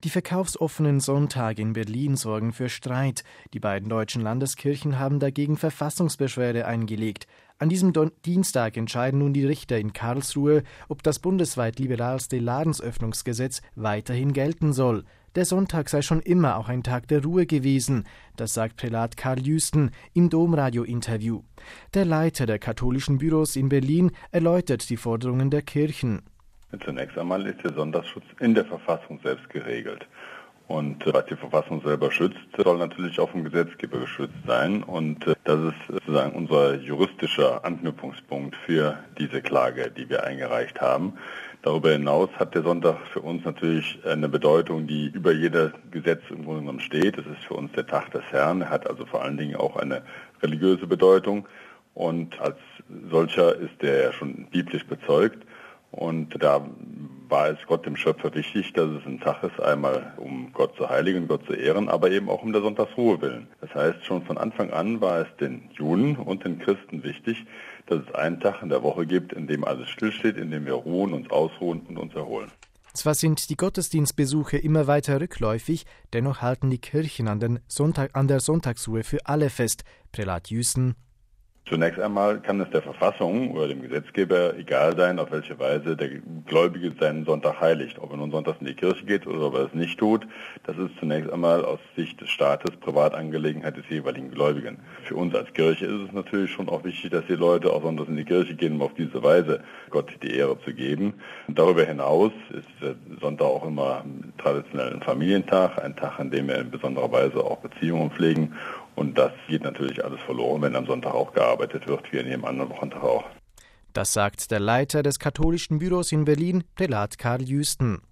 Die verkaufsoffenen Sonntage in Berlin sorgen für Streit. Die beiden deutschen Landeskirchen haben dagegen Verfassungsbeschwerde eingelegt. An diesem Dienstag entscheiden nun die Richter in Karlsruhe, ob das bundesweit liberalste Ladensöffnungsgesetz weiterhin gelten soll. Der Sonntag sei schon immer auch ein Tag der Ruhe gewesen, das sagt Prälat Karl Jüsten im Domradio-Interview. Der Leiter der katholischen Büros in Berlin erläutert die Forderungen der Kirchen. Zunächst einmal ist der Sonntagsschutz in der Verfassung selbst geregelt. Und was die Verfassung selber schützt, soll natürlich auch vom Gesetzgeber geschützt sein. Und das ist sozusagen unser juristischer Anknüpfungspunkt für diese Klage, die wir eingereicht haben. Darüber hinaus hat der Sonntag für uns natürlich eine Bedeutung, die über jeder Gesetz im Grunde genommen steht. Es ist für uns der Tag des Herrn. Er hat also vor allen Dingen auch eine religiöse Bedeutung. Und als solcher ist er ja schon biblisch bezeugt. Und da war es Gott, dem Schöpfer, wichtig, dass es ein Tag ist, einmal um Gott zu heiligen, Gott zu ehren, aber eben auch um der Sonntagsruhe willen. Das heißt, schon von Anfang an war es den Juden und den Christen wichtig, dass es einen Tag in der Woche gibt, in dem alles stillsteht, in dem wir ruhen, uns ausruhen und uns erholen. Zwar sind die Gottesdienstbesuche immer weiter rückläufig, dennoch halten die Kirchen an der Sonntagsruhe für alle fest. Prälat Jüsten: Zunächst einmal kann es der Verfassung oder dem Gesetzgeber egal sein, auf welche Weise der Gläubige seinen Sonntag heiligt. Ob er nun sonntags in die Kirche geht oder ob er es nicht tut, das ist zunächst einmal aus Sicht des Staates Privatangelegenheit des jeweiligen Gläubigen. Für uns als Kirche ist es natürlich schon auch wichtig, dass die Leute auch sonntags in die Kirche gehen, um auf diese Weise Gott die Ehre zu geben. Und darüber hinaus ist der Sonntag auch immer traditionell ein Familientag, ein Tag, an dem wir in besonderer Weise auch Beziehungen pflegen. Und das geht natürlich alles verloren, wenn am Sonntag auch gearbeitet wird, wie an jedem anderen Wochentag auch. Das sagt der Leiter des katholischen Büros in Berlin, Prälat Karl Jüsten.